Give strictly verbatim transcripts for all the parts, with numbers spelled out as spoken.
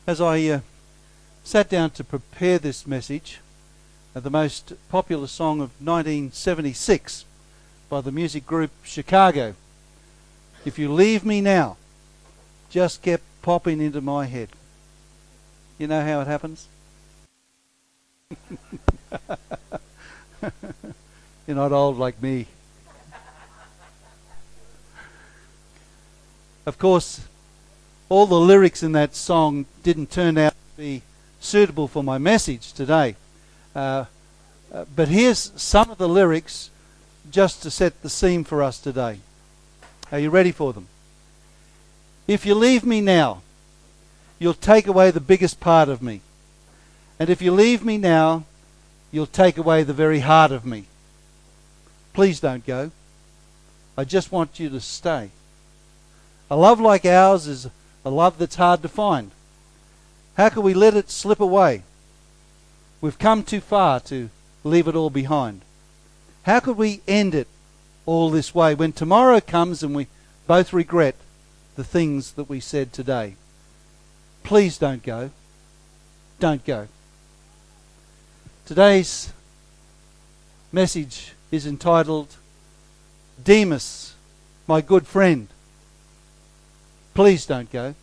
As I uh, sat down to prepare this message, uh, the most popular song of nineteen seventy-six by the music group Chicago, "If You Leave Me Now," just kept popping into my head. You know how it happens? You're not old like me. Of course, all the lyrics in that song didn't turn out to be suitable for my message today. Uh, uh, but here's some of the lyrics just to set the scene for us today. Are you ready for them? If you leave me now, you'll take away the biggest part of me. And if you leave me now, you'll take away the very heart of me. Please don't go. I just want you to stay. A love like ours is a love that's hard to find. How can we let it slip away? We've come too far to leave it all behind. How could we end it all this way when tomorrow comes and we both regret the things that we said today? Please don't go. Don't go. Today's message is entitled, "Demas, my good friend, please don't go."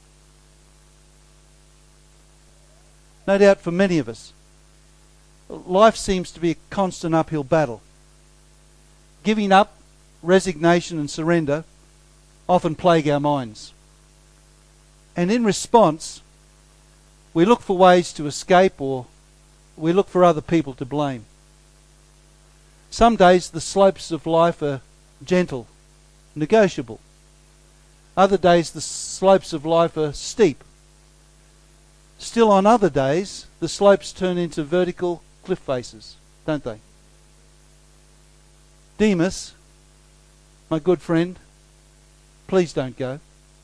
No doubt for many of us, life seems to be a constant uphill battle. Giving up, resignation and surrender often plague our minds. And in response, we look for ways to escape, or we look for other people to blame. Some days the slopes of life are gentle, negotiable. Other days the slopes of life are steep. Still on other days, the slopes turn into vertical cliff faces, don't they? Demas, my good friend, please don't go.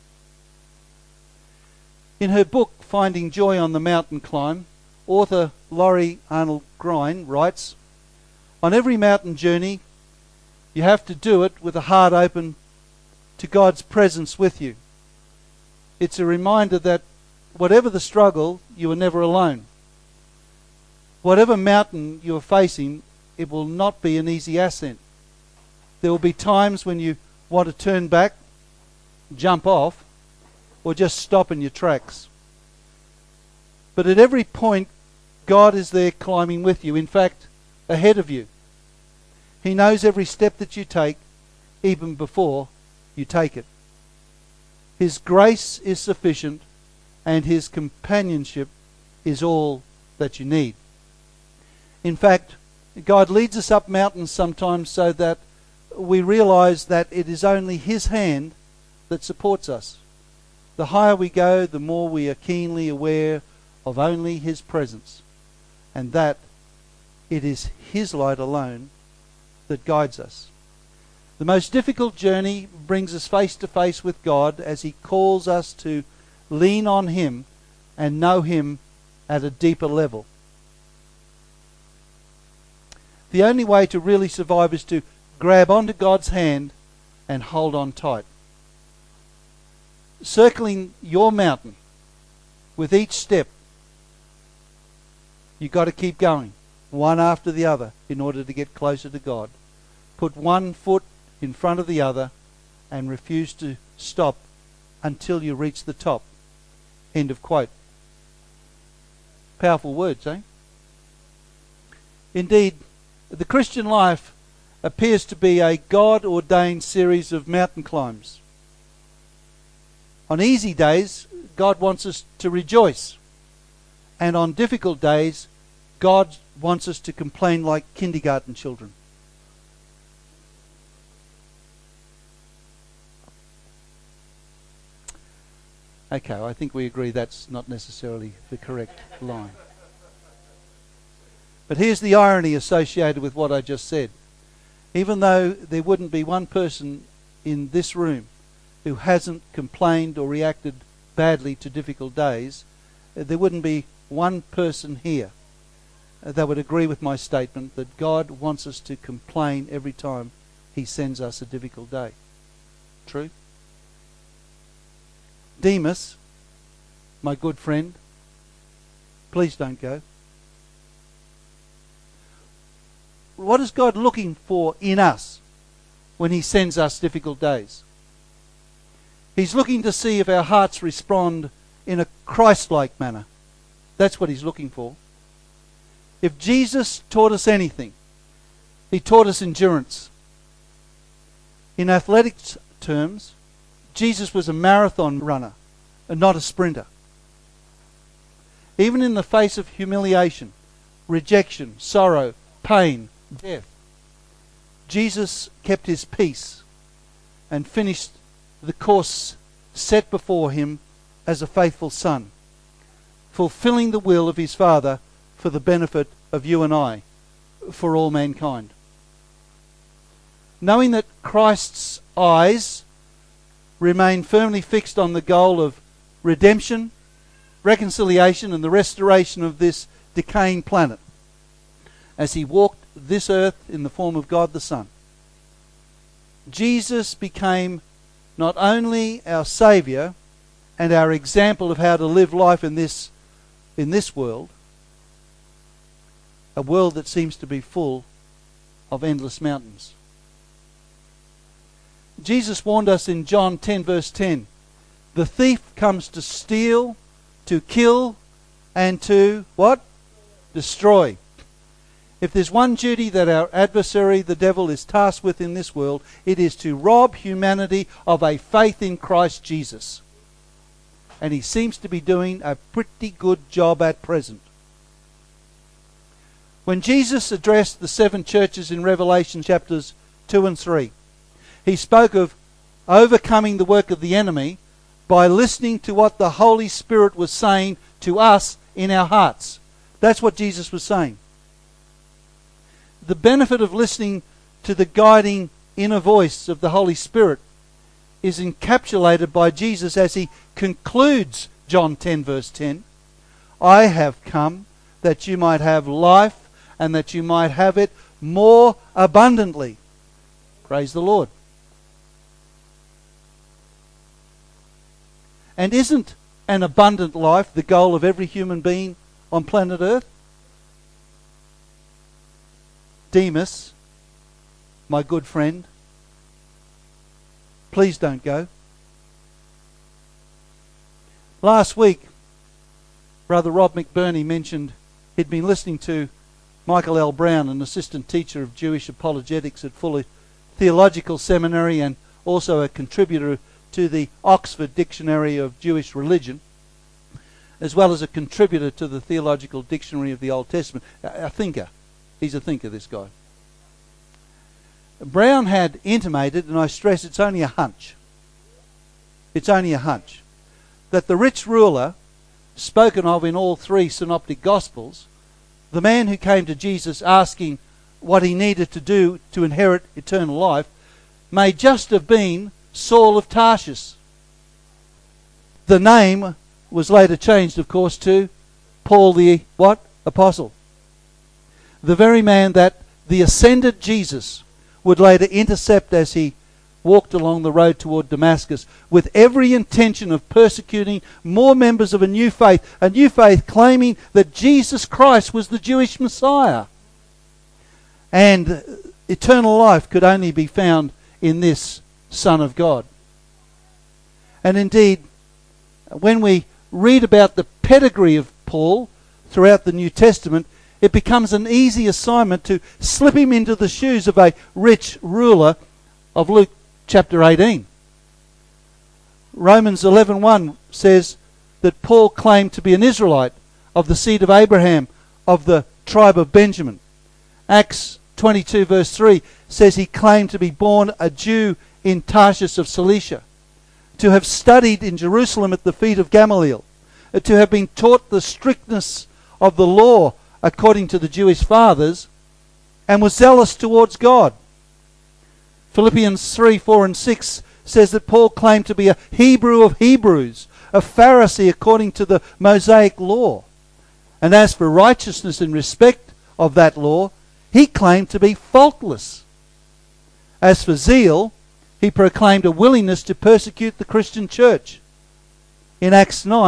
In her book, Finding Joy on the Mountain Climb, author Laurie Arnold Grine writes, "On every mountain journey, you have to do it with a heart open to God's presence with you. It's a reminder that whatever the struggle, you are never alone. Whatever mountain you are facing, it will not be an easy ascent. There will be times when you want to turn back, jump off, or just stop in your tracks. But at every point, God is there climbing with you, in fact, ahead of you. He knows every step that you take, even before you take it. His grace is sufficient, and His companionship is all that you need." In fact, God leads us up mountains sometimes so that we realize that it is only His hand that supports us. The higher we go, the more we are keenly aware of only His presence, and that it is His light alone that guides us. The most difficult journey brings us face to face with God as He calls us to lean on Him and know Him at a deeper level. The only way to really survive is to grab onto God's hand and hold on tight. Circling your mountain with each step, you've got to keep going, one after the other, in order to get closer to God. Put one foot in front of the other and refuse to stop until you reach the top. End of quote. Powerful words, eh? Indeed, the Christian life appears to be a God-ordained series of mountain climbs. On easy days, God wants us to rejoice. And on difficult days, God wants us to complain like kindergarten children. Okay, I think we agree that's not necessarily the correct line. But here's the irony associated with what I just said. Even though there wouldn't be one person in this room who hasn't complained or reacted badly to difficult days, there wouldn't be one person here that would agree with my statement that God wants us to complain every time He sends us a difficult day. True? Demas, my good friend, please don't go. What is God looking for in us when he sends us difficult days? He's looking to see if our hearts respond in a Christ-like manner. That's what he's looking for. If Jesus taught us anything, he taught us endurance. In athletics terms, Jesus was a marathon runner and not a sprinter. Even in the face of humiliation, rejection, sorrow, pain, death, Jesus kept his peace and finished the course set before him as a faithful son, fulfilling the will of his Father for the benefit of you and I, for all mankind. Knowing that Christ's eyes remain firmly fixed on the goal of redemption, reconciliation, and the restoration of this decaying planet, as he walked this earth in the form of God the Son, Jesus became not only our Saviour and our example of how to live life in this in this world, a world that seems to be full of endless mountains. Jesus warned us in John ten verse ten, the thief comes to steal, to kill, and to, what? Destroy. If there's one duty that our adversary, the devil, is tasked with in this world, it is to rob humanity of a faith in Christ Jesus. And he seems to be doing a pretty good job at present. When Jesus addressed the seven churches in Revelation chapters two and three, he spoke of overcoming the work of the enemy by listening to what the Holy Spirit was saying to us in our hearts. That's what Jesus was saying. The benefit of listening to the guiding inner voice of the Holy Spirit is encapsulated by Jesus as he concludes John ten verse ten. I have come that you might have life and that you might have it more abundantly. Praise the Lord. And isn't an abundant life the goal of every human being on planet Earth? Demas, my good friend, please don't go. Last week, Brother Rob McBurney mentioned he'd been listening to Michael L. Brown, an assistant teacher of Jewish apologetics at Fuller Theological Seminary and also a contributor to the Oxford Dictionary of Jewish Religion, as well as a contributor to the Theological Dictionary of the Old Testament. A, a thinker. He's a thinker, this guy. Brown had intimated, and I stress it's only a hunch, it's only a hunch, that the rich ruler, spoken of in all three synoptic gospels, the man who came to Jesus asking what he needed to do to inherit eternal life, may just have been Saul of Tarsus. The name was later changed, of course, to Paul the what? Apostle. The very man that the ascended Jesus would later intercept as he walked along the road toward Damascus with every intention of persecuting more members of a new faith, a new faith claiming that Jesus Christ was the Jewish Messiah. And eternal life could only be found in this Son of God. And indeed, when we read about the pedigree of Paul throughout the New Testament, it becomes an easy assignment to slip him into the shoes of a rich ruler of Luke chapter eighteen. Romans eleven one says that Paul claimed to be an Israelite of the seed of Abraham, of the tribe of Benjamin. Acts twenty-two verse three says he claimed to be born a Jew in Tarshish of Cilicia, to have studied in Jerusalem at the feet of Gamaliel, to have been taught the strictness of the law according to the Jewish fathers, and was zealous towards God. Philippians three, four and six says that Paul claimed to be a Hebrew of Hebrews, a Pharisee according to the Mosaic law. And as for righteousness in respect of that law, he claimed to be faultless. As for zeal, he proclaimed a willingness to persecute the Christian church. In Acts nine,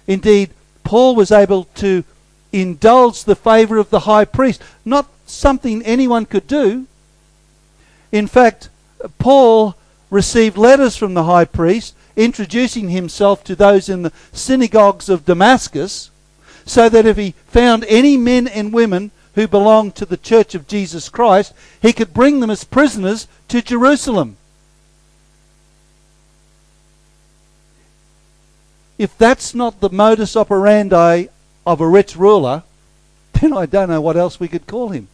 Indeed, Paul was able to indulge the favour of the high priest, not something anyone could do. In fact, Paul received letters from the high priest introducing himself to those in the synagogues of Damascus, so that if he found any men and women who belonged to the Church of Jesus Christ, he could bring them as prisoners to Jerusalem. If that's not the modus operandi of a rich ruler, then I don't know what else we could call him.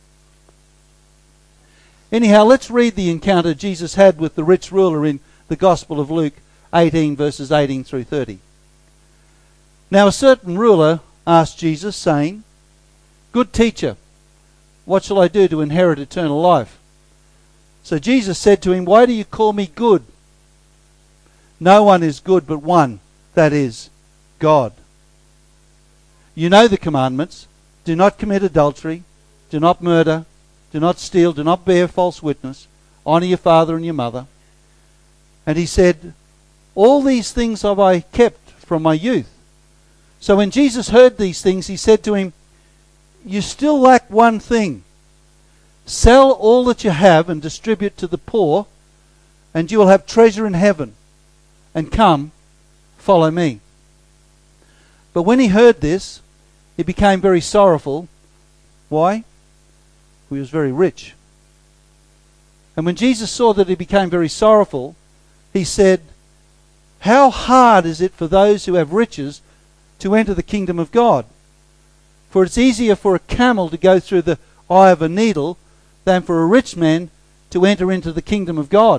Anyhow, let's read the encounter Jesus had with the rich ruler in the Gospel of Luke eighteen, verses eighteen through thirty. Now a certain ruler asked Jesus, saying, "Good teacher, what shall I do to inherit eternal life?" So Jesus said to him, "Why do you call me good? No one is good but one, that is, God. You know the commandments. Do not commit adultery. Do not murder. Do not steal. Do not bear false witness. Honour your father and your mother." And he said, "All these things have I kept from my youth." So when Jesus heard these things, he said to him, "You still lack one thing. Sell all that you have and distribute to the poor, and you will have treasure in heaven. And come, follow me." But when he heard this, he became very sorrowful. Why? He was very rich. And when Jesus saw that he became very sorrowful, he said, "How hard is it for those who have riches to enter the kingdom of God? For it's easier for a camel to go through the eye of a needle than for a rich man to enter into the kingdom of God."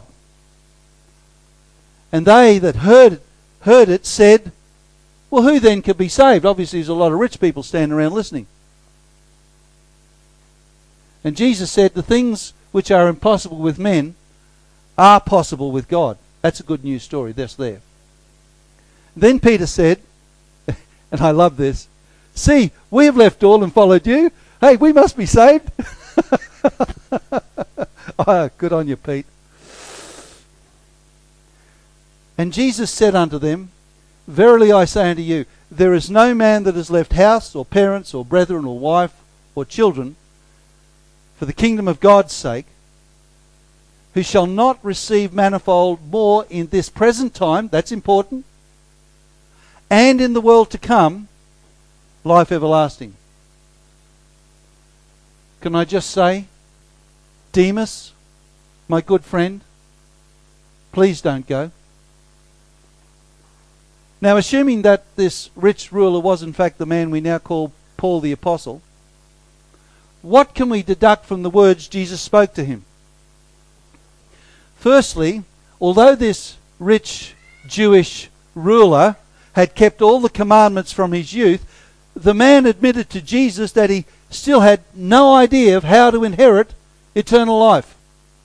And they that heard, heard it said, "Well, who then could be saved?" Obviously, there's a lot of rich people standing around listening. And Jesus said, "The things which are impossible with men are possible with God." That's a good news story. That's there. Then Peter said, and I love this, "See, we have left all and followed you. Hey, we must be saved." Oh, good on you, Pete. And Jesus said unto them, "Verily I say unto you, there is no man that has left house, or parents, or brethren, or wife, or children, for the kingdom of God's sake, who shall not receive manifold more in this present time," that's important, "and in the world to come, life everlasting." Can I just say, Demas, my good friend, please don't go. Now, assuming that this rich ruler was in fact the man we now call Paul the Apostle, what can we deduct from the words Jesus spoke to him? Firstly, although this rich Jewish ruler had kept all the commandments from his youth, the man admitted to Jesus that he still had no idea of how to inherit eternal life.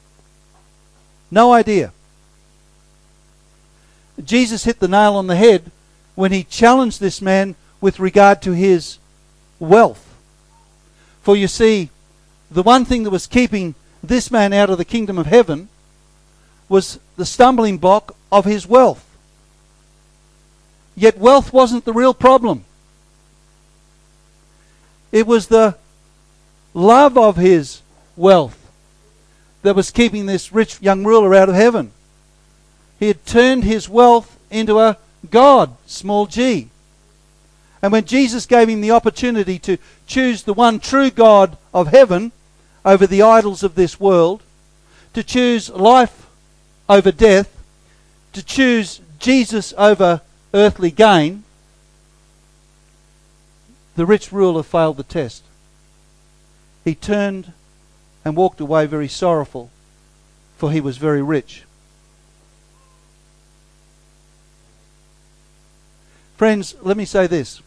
No idea. Jesus hit the nail on the head when he challenged this man with regard to his wealth. For you see, the one thing that was keeping this man out of the kingdom of heaven was the stumbling block of his wealth. Yet wealth wasn't the real problem. It was the love of his wealth that was keeping this rich young ruler out of heaven. He had turned his wealth into a god, small g. And when Jesus gave him the opportunity to choose the one true God of heaven over the idols of this world, to choose life over death, to choose Jesus over earthly gain, the rich ruler failed the test. He turned and walked away very sorrowful, for he was very rich. Friends, let me say this.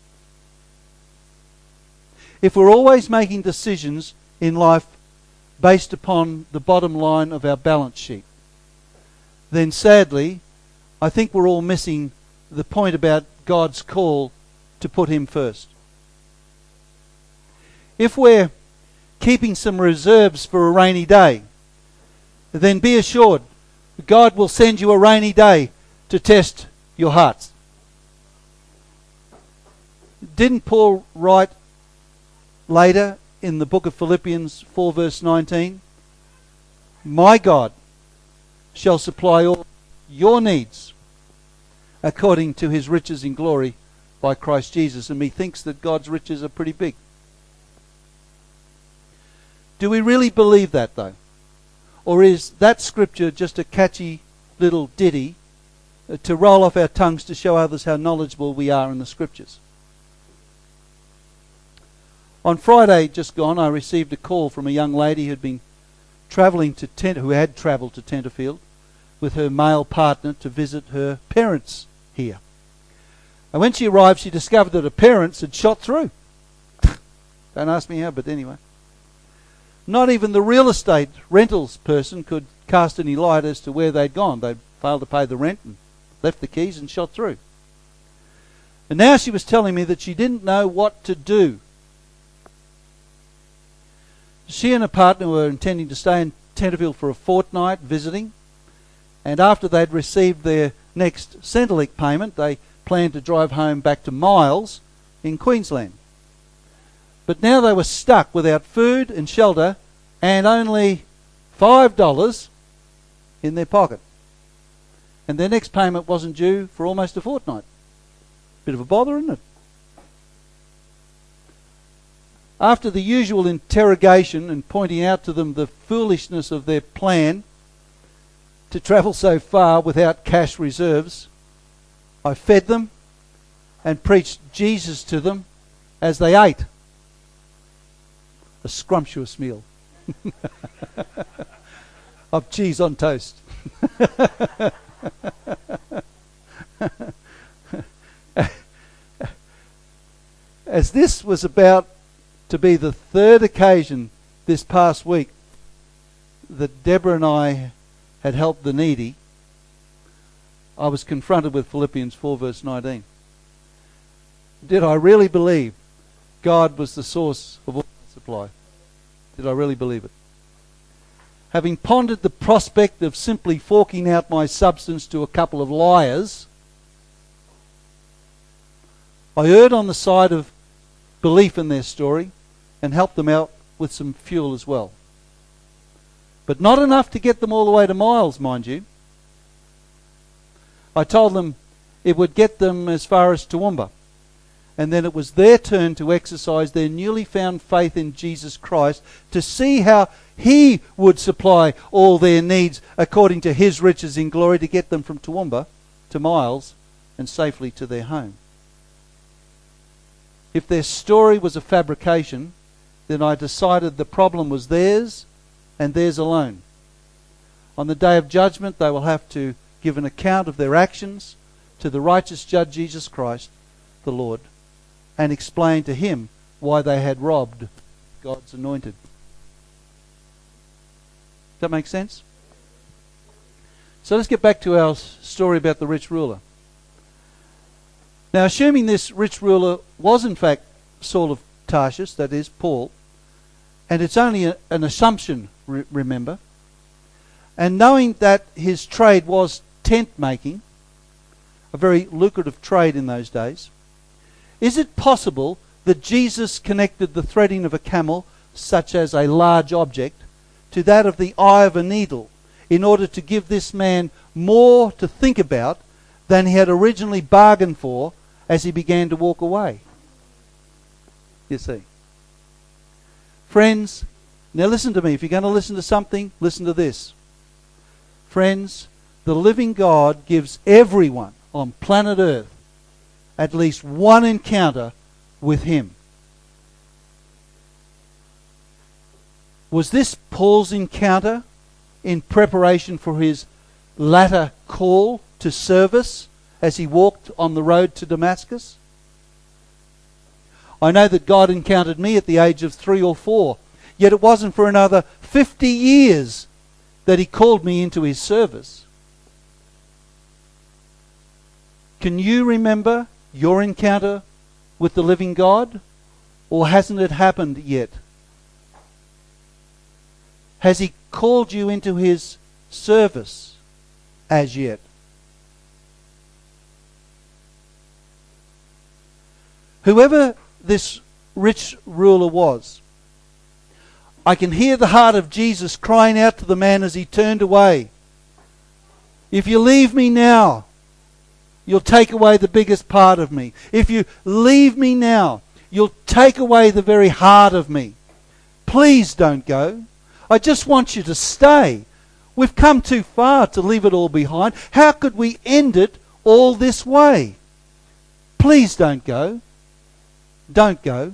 If we're always making decisions in life based upon the bottom line of our balance sheet, then sadly, I think we're all missing the point about God's call to put him first. If we're keeping some reserves for a rainy day, then be assured God will send you a rainy day to test your hearts. Didn't Paul write later in the book of Philippians four verse nineteen, my God shall supply all your needs according to his riches in glory by Christ Jesus. And methinks that God's riches are pretty big. Do we really believe that though? Or is that scripture just a catchy little ditty to roll off our tongues to show others how knowledgeable we are in the scriptures? On Friday just gone, I received a call from a young lady who had been travelling to Tent, who had travelled to Tenterfield with her male partner to visit her parents here. And when she arrived, she discovered that her parents had shot through. Don't ask me how, but anyway. Not even the real estate rentals person could cast any light as to where they'd gone. They'd failed to pay the rent and left the keys and shot through. And now she was telling me that she didn't know what to do. She and her partner were intending to stay in Tenterfield for a fortnight visiting, and after they'd received their next Centrelink payment, they planned to drive home back to Miles in Queensland. But now they were stuck without food and shelter and only five dollars in their pocket. And their next payment wasn't due for almost a fortnight. Bit of a bother, isn't it? After the usual interrogation and pointing out to them the foolishness of their plan to travel so far without cash reserves, I fed them and preached Jesus to them as they ate. A scrumptious meal of cheese on toast. As this was about to be the third occasion this past week that Deborah and I had helped the needy, I was confronted with Philippians four verse nineteen. Did I really believe God was the source of all supply? Did I really believe it? Having pondered the prospect of simply forking out my substance to a couple of liars, I erred on the side of belief in their story and helped them out with some fuel as well. But not enough to get them all the way to Miles, mind you. I told them it would get them as far as Toowoomba, and then it was their turn to exercise their newly found faith in Jesus Christ to see how He would supply all their needs according to His riches in glory, to get them from Toowoomba to Miles and safely to their home. If their story was a fabrication, then I decided the problem was theirs and theirs alone. On the day of judgment, they will have to give an account of their actions to the righteous judge Jesus Christ, the Lord, and explain to Him why they had robbed God's anointed. Does that make sense? So let's get back to our story about the rich ruler. Now, assuming this rich ruler was in fact Saul of Tarshish, that is, Paul, and it's only a, an assumption, re- remember, and knowing that his trade was tent making, a very lucrative trade in those days, is it possible that Jesus connected the threading of a camel, such as a large object, to that of the eye of a needle, in order to give this man more to think about than he had originally bargained for as he began to walk away? You see. Friends, now listen to me. If you're going to listen to something, listen to this. Friends, the living God gives everyone on planet Earth at least one encounter with Him. Was this Paul's encounter in preparation for his latter call to service as he walked on the road to Damascus? I know that God encountered me at the age of three or four, yet it wasn't for another fifty years that He called me into His service. Can you remember your encounter with the living God? Or hasn't it happened yet? Has He called you into His service as yet? Whoever this rich ruler was, I can hear the heart of Jesus crying out to the man as he turned away. If you leave me now, you'll take away the biggest part of me. If you leave me now, you'll take away the very heart of me. Please don't go. I just want you to stay. We've come too far to leave it all behind. How could we end it all this way? Please don't go. Don't go.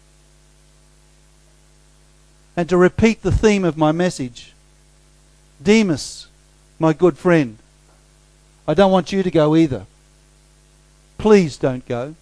And to repeat the theme of my message, Demas, my good friend, I don't want you to go either. Please don't go.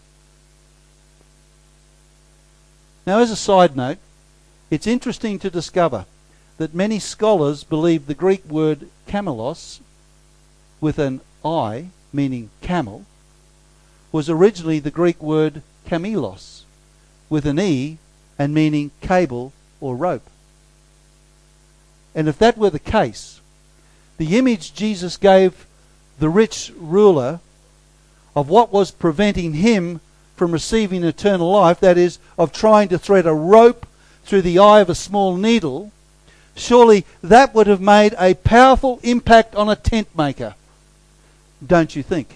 Now, as a side note, it's interesting to discover that many scholars believe the Greek word kamelos, with an I, meaning camel, was originally the Greek word kamelos, with an E and meaning cable or rope. And if that were the case, the image Jesus gave the rich ruler of what was preventing him from receiving eternal life, that is, of trying to thread a rope through the eye of a small needle, surely that would have made a powerful impact on a tent maker, don't you think?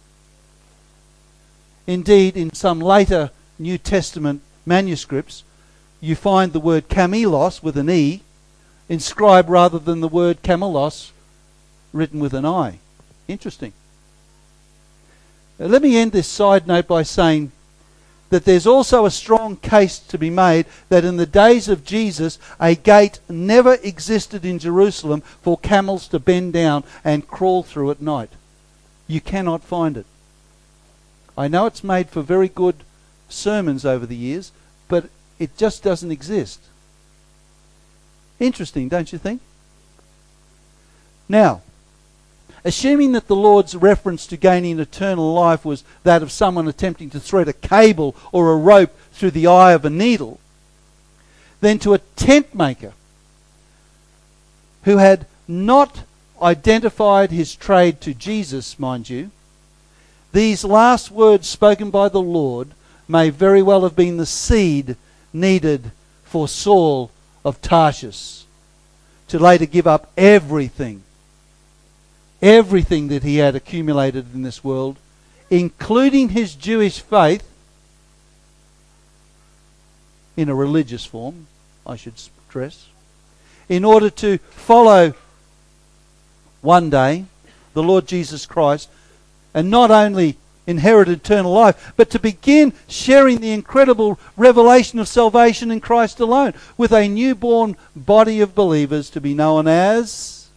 Indeed, in some later New Testament manuscripts, you find the word kamelos with an E inscribed rather than the word kamelos written with an I. Interesting. Now, let me end this side note by saying that there's also a strong case to be made that in the days of Jesus, a gate never existed in Jerusalem for camels to bend down and crawl through at night. You cannot find it. I know it's made for very good sermons over the years, but it just doesn't exist. Interesting, don't you think? Now, assuming that the Lord's reference to gaining eternal life was that of someone attempting to thread a cable or a rope through the eye of a needle, then to a tent maker who had not identified his trade to Jesus, mind you, these last words spoken by the Lord may very well have been the seed needed for Saul of Tarshish to later give up everything, everything that he had accumulated in this world, including his Jewish faith, in a religious form, I should stress, in order to follow one day the Lord Jesus Christ, and not only inherit eternal life, but to begin sharing the incredible revelation of salvation in Christ alone, with a newborn body of believers to be known as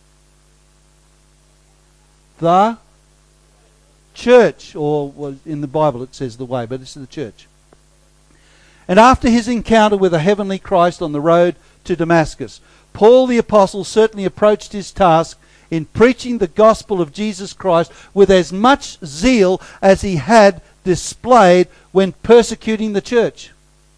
the church, or well, in the Bible it says the way, but it's the church. And after his encounter with a heavenly Christ on the road to Damascus, Paul the Apostle certainly approached his task in preaching the gospel of Jesus Christ with as much zeal as he had displayed when persecuting the church.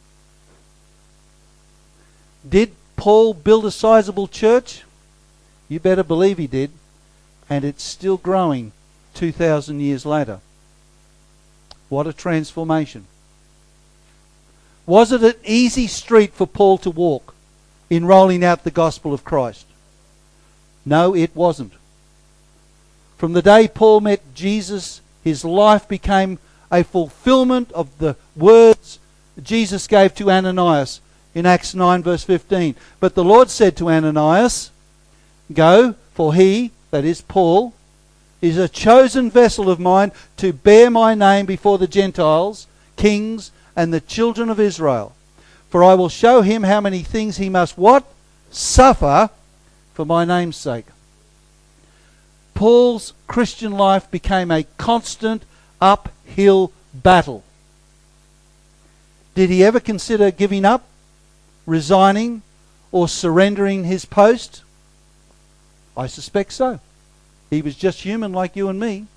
Did Paul build a sizable church? You better believe he did. And it's still growing two thousand years later. What a transformation. Was it an easy street for Paul to walk in rolling out the gospel of Christ? No, it wasn't. From the day Paul met Jesus, his life became a fulfillment of the words Jesus gave to Ananias in Acts nine verse fifteen. But the Lord said to Ananias, "Go, for he," that is Paul, "is a chosen vessel of mine to bear my name before the Gentiles, kings, and the children of Israel. For I will show him how many things he must" what? Suffer for my name's sake. Paul's Christian life became a constant uphill battle. Did he ever consider giving up, resigning, or surrendering his post? I suspect so. He was just human like you and me.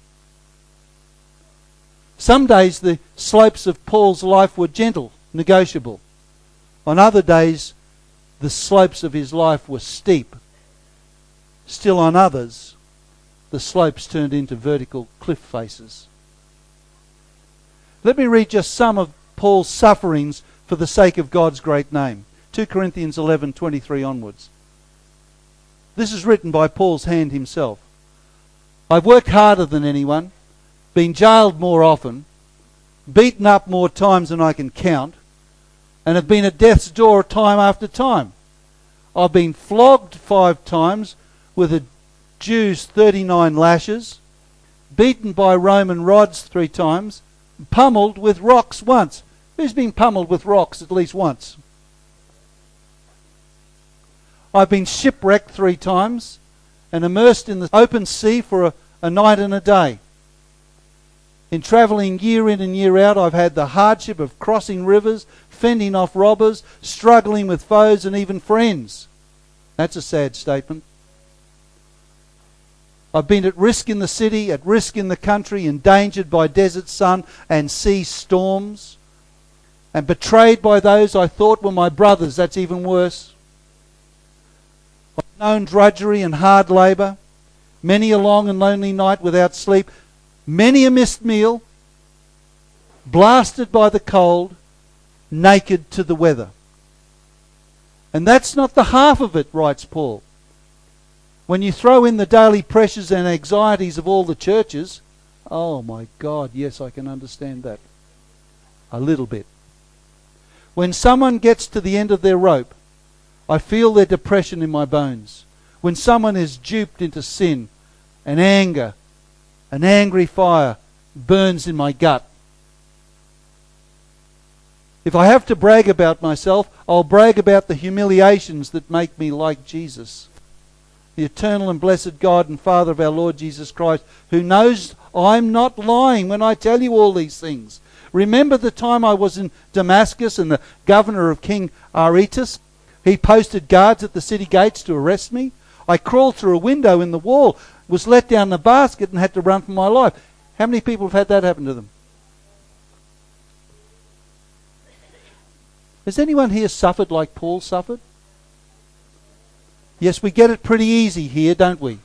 Some days the slopes of Paul's life were gentle, negotiable. On other days, the slopes of his life were steep. Still on others, the slopes turned into vertical cliff faces. Let me read just some of Paul's sufferings for the sake of God's great name. two Corinthians eleven twenty-three onwards. This is written by Paul's hand himself. I've worked harder than anyone, been jailed more often, beaten up more times than I can count, and have been at death's door time after time. I've been flogged five times with a Jew's thirty-nine lashes, beaten by Roman rods three times, pummeled with rocks once. Who's been pummeled with rocks at least once? I've been shipwrecked three times and immersed in the open sea for a, a night and a day. In travelling year in and year out, I've had the hardship of crossing rivers, fending off robbers, struggling with foes and even friends. That's a sad statement. I've been at risk in the city, at risk in the country, endangered by desert sun and sea storms, and betrayed by those I thought were my brothers. That's even worse. I've known drudgery and hard labour, many a long and lonely night without sleep, many a missed meal, blasted by the cold, naked to the weather. And that's not the half of it, writes Paul. When you throw in the daily pressures and anxieties of all the churches, oh my God, yes, I can understand that. A little bit. When someone gets to the end of their rope, I feel their depression in my bones. When someone is duped into sin, and anger, an angry fire burns in my gut. If I have to brag about myself, I'll brag about the humiliations that make me like Jesus. The eternal and blessed God and Father of our Lord Jesus Christ, who knows I'm not lying when I tell you all these things. Remember the time I was in Damascus and the governor of King Aretas? He posted guards at the city gates to arrest me. I crawled through a window in the wall, was let down the basket and had to run for my life. How many people have had that happen to them? Has anyone here suffered like Paul suffered? Yes, we get it pretty easy here, don't we?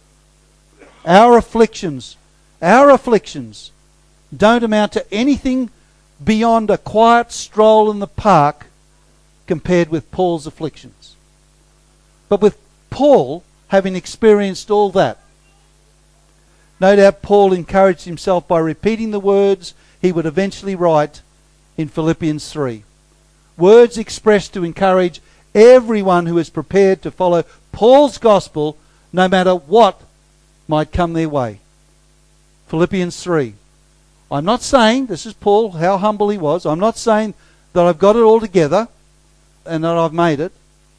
Our afflictions, our afflictions don't amount to anything beyond a quiet stroll in the park compared with Paul's afflictions. But with Paul having experienced all that, no doubt Paul encouraged himself by repeating the words he would eventually write in Philippians three. Words expressed to encourage everyone who is prepared to follow Paul's gospel no matter what might come their way. Philippians three. I'm not saying, this is Paul, how humble he was, I'm not saying that I've got it all together and that I've made it,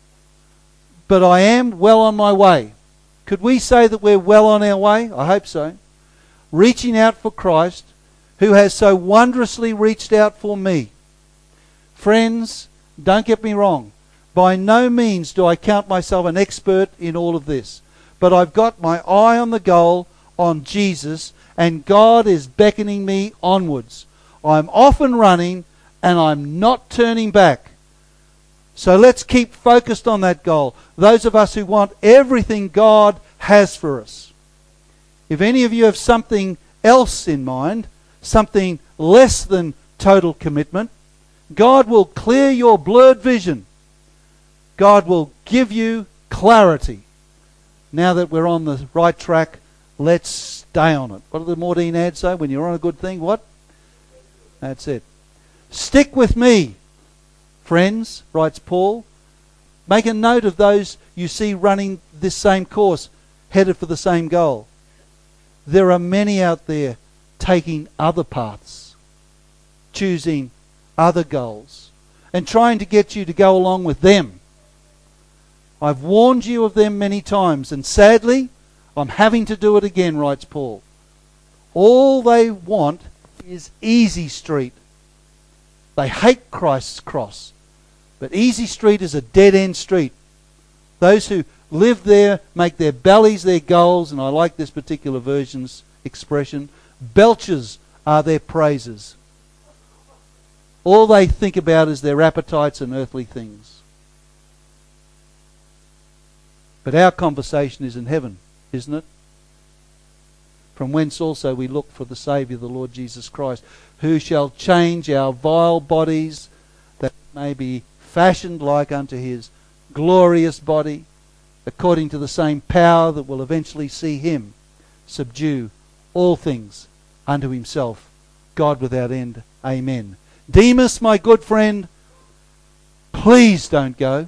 but I am well on my way. Could we say that we're well on our way? I hope so. Reaching out for Christ, who has so wondrously reached out for me. Friends, don't get me wrong. By no means do I count myself an expert in all of this. But I've got my eye on the goal, on Jesus, and God is beckoning me onwards. I'm off and running, and I'm not turning back. So let's keep focused on that goal. Those of us who want everything God has for us. If any of you have something else in mind, something less than total commitment, God will clear your blurred vision. God will give you clarity. Now that we're on the right track, let's stay on it. What did the Maudine ad say? When you're on a good thing, what? That's it. Stick with me, friends, writes Paul. Make a note of those you see running this same course, headed for the same goal. There are many out there taking other paths, choosing other goals, and trying to get you to go along with them. I've warned you of them many times, and sadly, I'm having to do it again, writes Paul. All they want is easy street. They hate Christ's cross. But easy street is a dead-end street. Those who live there make their bellies their goals, and I like this particular version's expression. Belches are their praises. All they think about is their appetites and earthly things. But our conversation is in heaven, isn't it? from whence also we look for the Saviour, the Lord Jesus Christ, who shall change our vile bodies, that it may be fashioned like unto his glorious body, according to the same power that will eventually see him subdue all things unto himself, God without end. Amen. Demas, my good friend, please don't go.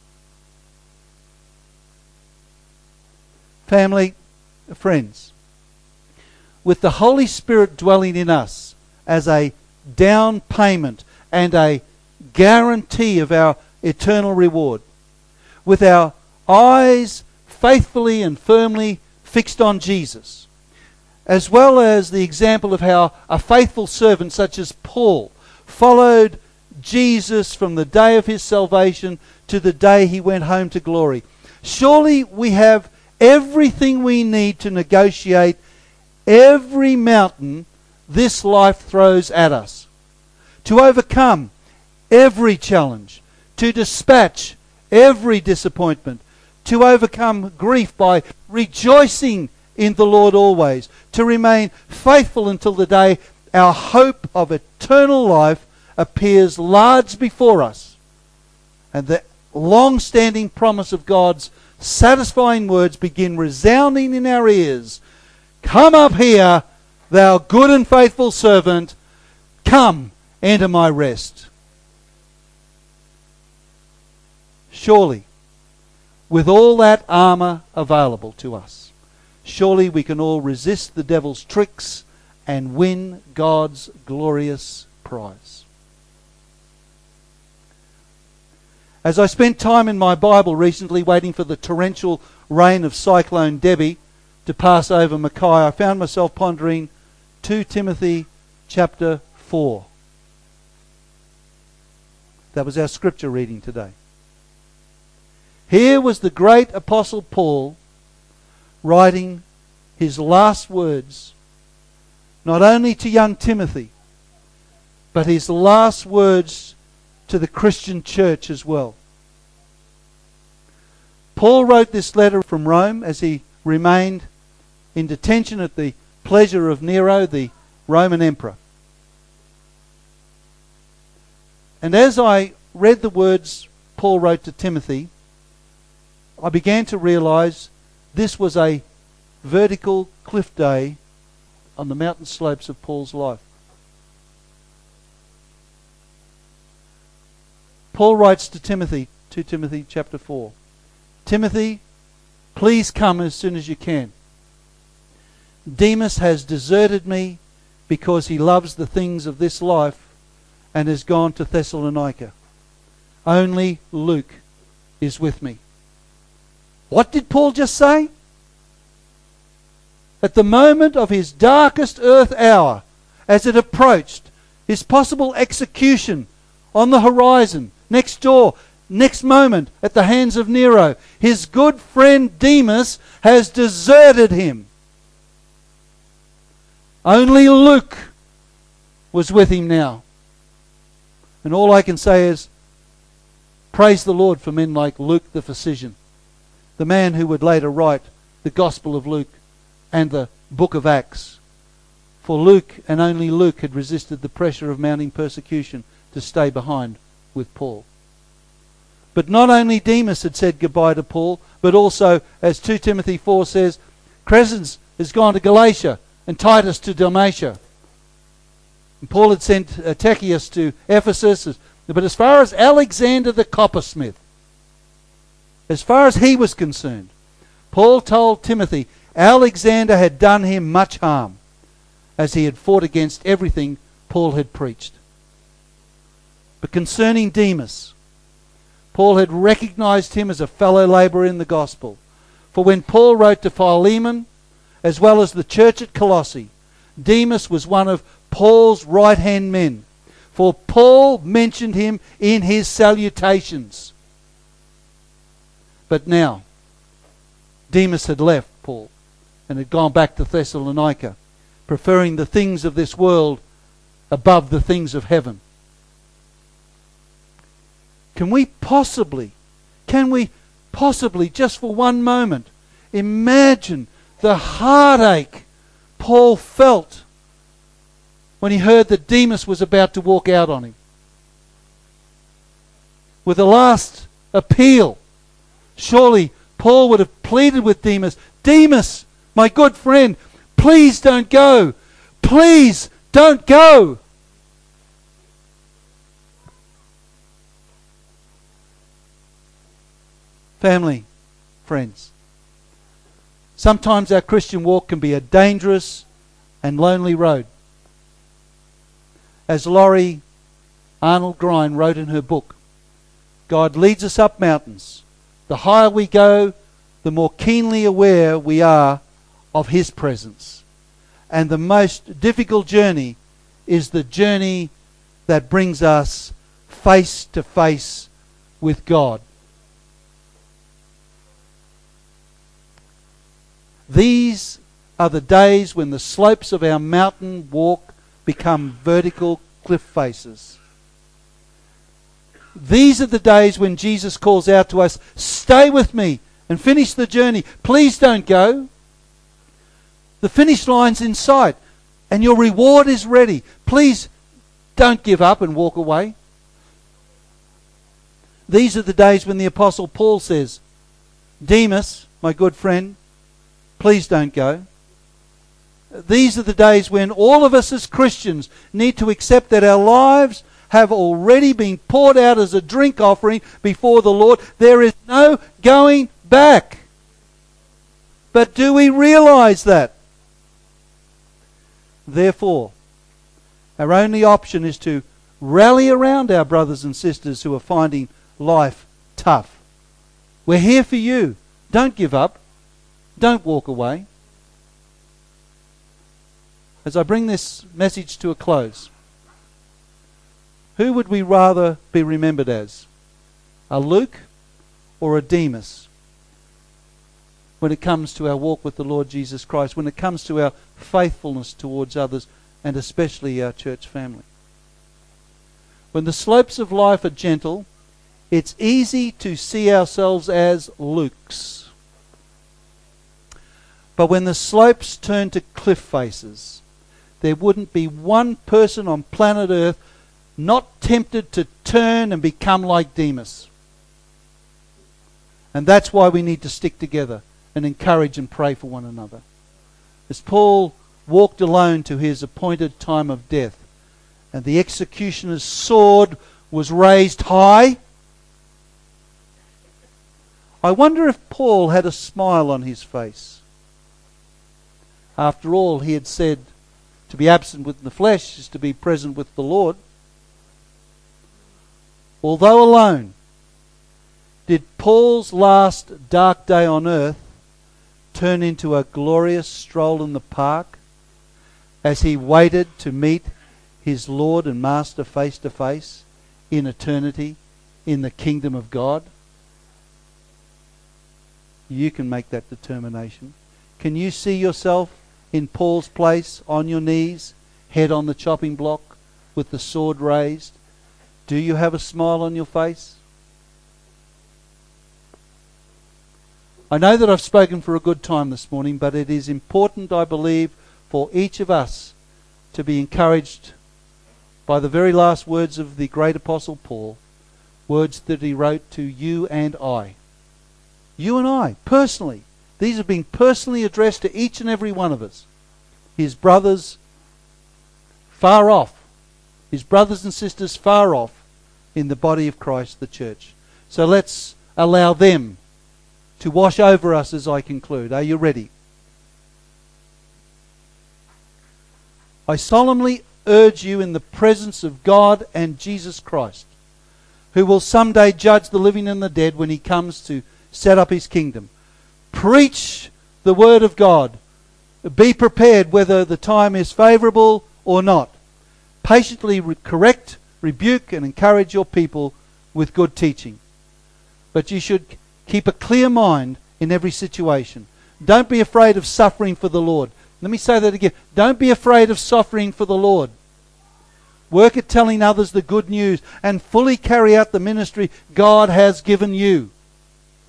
Family, friends, with the Holy Spirit dwelling in us as a down payment and a guarantee of our eternal reward, with our eyes faithfully and firmly fixed on Jesus, as well as the example of how a faithful servant such as Paul followed Jesus from the day of his salvation to the day he went home to glory. Surely we have everything we need to negotiate every mountain this life throws at us, to overcome every challenge, to dispatch every disappointment, to overcome grief by rejoicing in the Lord always, to remain faithful until the day our hope of eternal life appears large before us, and the long-standing promise of God's satisfying words begin resounding in our ears. Come up here, thou good and faithful servant. Come, enter my rest. Surely, with all that armour available to us, surely we can all resist the devil's tricks and win God's glorious prize. As I spent time in my Bible recently waiting for the torrential rain of Cyclone Debbie to pass over Mackay, I found myself pondering Second Timothy chapter four. That was our scripture reading today. Here was the great Apostle Paul writing his last words, not only to young Timothy, but his last words to the Christian church as well. Paul wrote this letter from Rome as he remained in detention at the pleasure of Nero, the Roman emperor. And as I read the words Paul wrote to Timothy, I began to realize this was a vertical cliff day on the mountain slopes of Paul's life. Paul writes to Timothy, Second Timothy chapter four, Timothy, please come as soon as you can. Demas has deserted me because he loves the things of this life and has gone to Thessalonica. Only Luke is with me. What did Paul just say? At the moment of his darkest earth hour, as it approached, his possible execution on the horizon, next door, next moment at the hands of Nero, his good friend Demas has deserted him. Only Luke was with him now. And all I can say is, praise the Lord for men like Luke the physician, the man who would later write the Gospel of Luke and the book of Acts. For Luke, and only Luke, had resisted the pressure of mounting persecution to stay behind with Paul. But not only Demas had said goodbye to Paul, but also, as Second Timothy four says, Crescens has gone to Galatia and Titus to Dalmatia. And Paul had sent uh, Tychicus to Ephesus. But as far as Alexander the coppersmith, as far as he was concerned, Paul told Timothy Alexander had done him much harm, as he had fought against everything Paul had preached. But concerning Demas, Paul had recognized him as a fellow laborer in the gospel. For when Paul wrote to Philemon, as well as the church at Colossae, Demas was one of Paul's right-hand men. For Paul mentioned him in his salutations. But now, Demas had left Paul and had gone back to Thessalonica, preferring the things of this world above the things of heaven. Can we possibly, can we possibly, just for one moment, imagine the heartache Paul felt when he heard that Demas was about to walk out on him. With the last appeal, surely Paul would have pleaded with Demas, Demas, my good friend, please don't go. Please don't go. Family, friends, sometimes our Christian walk can be a dangerous and lonely road. As Laurie Arnold Grine wrote in her book, God leads us up mountains. The higher we go, the more keenly aware we are of His presence. And the most difficult journey is the journey that brings us face to face with God. These are the days when the slopes of our mountain walk become vertical cliff faces. These are the days when Jesus calls out to us, stay with me and finish the journey. Please don't go. The finish line's in sight and your reward is ready. Please don't give up and walk away. These are the days when the Apostle Paul says, Demas, my good friend, please don't go. These are the days when all of us as Christians need to accept that our lives have already been poured out as a drink offering before the Lord. There is no going back. But do we realize that? Therefore, our only option is to rally around our brothers and sisters who are finding life tough. We're here for you. Don't give up. Don't walk away. As I bring this message to a close, who would we rather be remembered as? A Luke or a Demas? When it comes to our walk with the Lord Jesus Christ, when it comes to our faithfulness towards others, and especially our church family. When the slopes of life are gentle, it's easy to see ourselves as Lukes. But when the slopes turn to cliff faces, there wouldn't be one person on planet Earth not tempted to turn and become like Demas. And that's why we need to stick together and encourage and pray for one another. As Paul walked alone to his appointed time of death, and the executioner's sword was raised high, I wonder if Paul had a smile on his face. After all, he had said, to be absent with the flesh is to be present with the Lord. Although alone, did Paul's last dark day on earth turn into a glorious stroll in the park as he waited to meet his Lord and Master face to face in eternity in the kingdom of God? You can make that determination. Can you see yourself in Paul's place, on your knees, head on the chopping block, with the sword raised? Do you have a smile on your face? I know that I've spoken for a good time this morning, but it is important, I believe, for each of us to be encouraged by the very last words of the great Apostle Paul, words that he wrote to you and I. You and I, personally. These have been personally addressed to each and every one of us. His brothers far off. His brothers and sisters far off in the body of Christ, the church. So let's allow them to wash over us as I conclude. Are you ready? I solemnly urge you in the presence of God and Jesus Christ, who will someday judge the living and the dead when he comes to set up his kingdom. Preach the word of God. Be prepared whether the time is favourable or not. Patiently re- correct, rebuke and encourage your people with good teaching. But you should keep a clear mind in every situation. Don't be afraid of suffering for the Lord. Let me say that again. Don't be afraid of suffering for the Lord. Work at telling others the good news and fully carry out the ministry God has given you.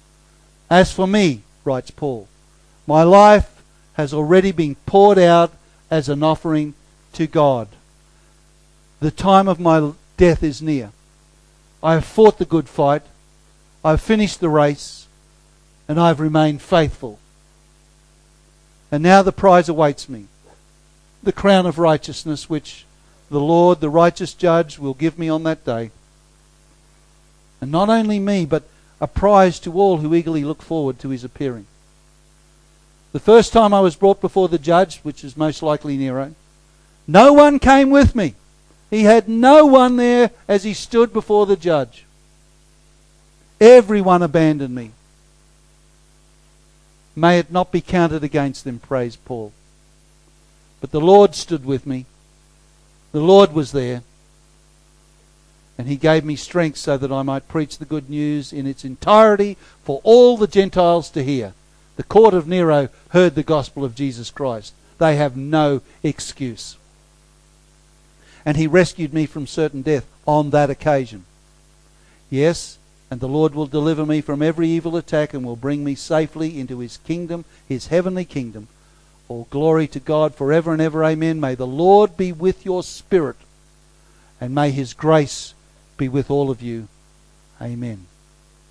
As for me, writes Paul, my life has already been poured out as an offering to God. The time of my death is near. I have fought the good fight. I have finished the race, and I have remained faithful. And now the prize awaits me, the crown of righteousness, which the Lord, the righteous judge, will give me on that day. And not only me, but a prize to all who eagerly look forward to his appearing. The first time I was brought before the judge, which is most likely Nero, no one came with me. He had no one there as he stood before the judge. Everyone abandoned me. May it not be counted against them, praise Paul. But the Lord stood with me. The Lord was there. And he gave me strength so that I might preach the good news in its entirety for all the Gentiles to hear. The court of Nero heard the gospel of Jesus Christ. They have no excuse. And he rescued me from certain death on that occasion. Yes, and the Lord will deliver me from every evil attack and will bring me safely into his kingdom, his heavenly kingdom. All glory to God forever and ever. Amen. May the Lord be with your spirit, and may his grace be with all of you. Amen.